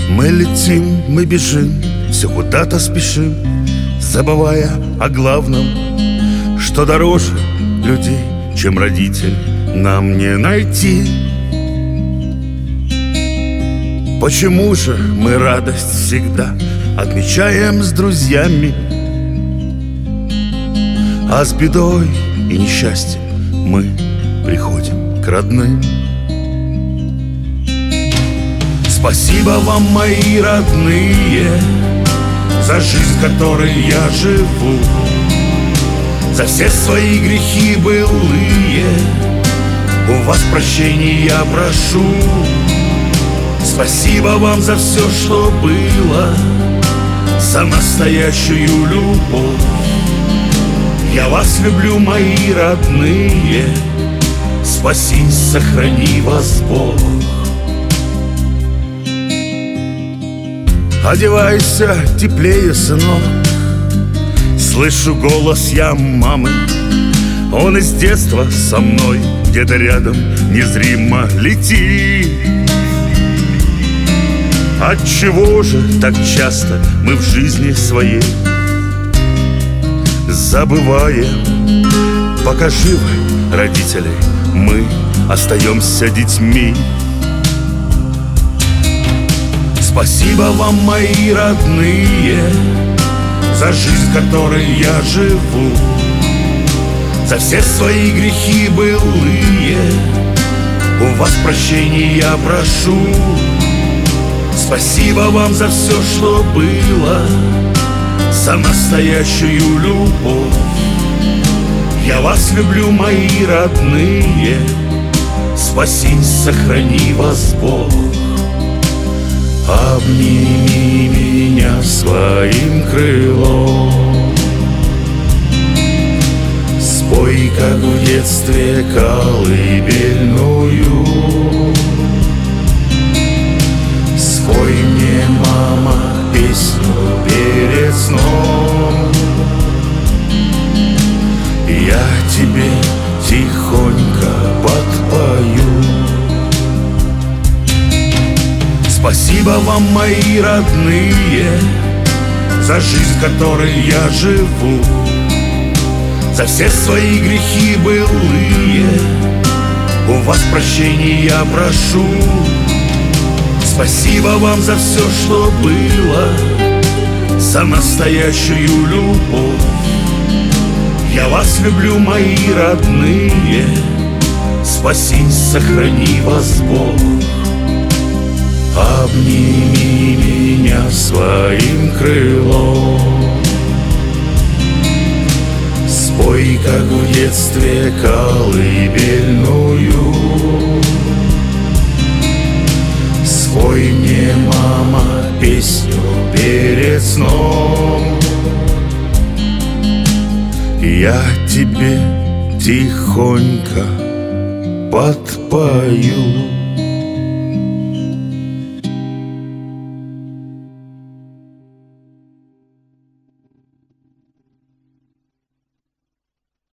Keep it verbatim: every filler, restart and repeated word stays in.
Мы летим, мы бежим, все куда-то спешим, забывая о главном, что дороже людей, чем родитель, нам не найти. Почему же мы радость всегда отмечаем с друзьями, а с бедой и несчастьем мы приходим к родным? Спасибо вам, мои родные, за жизнь, которой я живу, за все свои грехи былые. У вас прощения я прошу. Спасибо вам за все, что было, за настоящую любовь. Я вас люблю, мои родные, спаси, сохрани вас Бог. Одевайся теплее, сынок, слышу голос я мамы. Он из детства со мной где-то рядом незримо летит. Отчего же так часто мы в жизни своей забываем? Пока живы родители, мы остаемся детьми. Спасибо вам, мои родные, за жизнь, которой я живу, за все свои грехи былые. У вас прощения я прошу. Спасибо вам за все, что было, за настоящую любовь. Я вас люблю, мои родные, спаси, сохрани вас Бог. Обними меня своим крылом, спой, как в детстве, колыбельную. Спой мне, мама, песню перед сном. Я тебе тихонько подпою. Спасибо вам, мои родные, за жизнь, которой я живу, за все свои грехи былые. У вас прощения я прошу. Спасибо вам за все, что было, за настоящую любовь. Я вас люблю, мои родные, спаси, сохрани вас Бог. Обними меня своим крылом, спой, как в детстве, колыбельную. Спой мне, мама, песню перед сном. Я тебе тихонько подпою.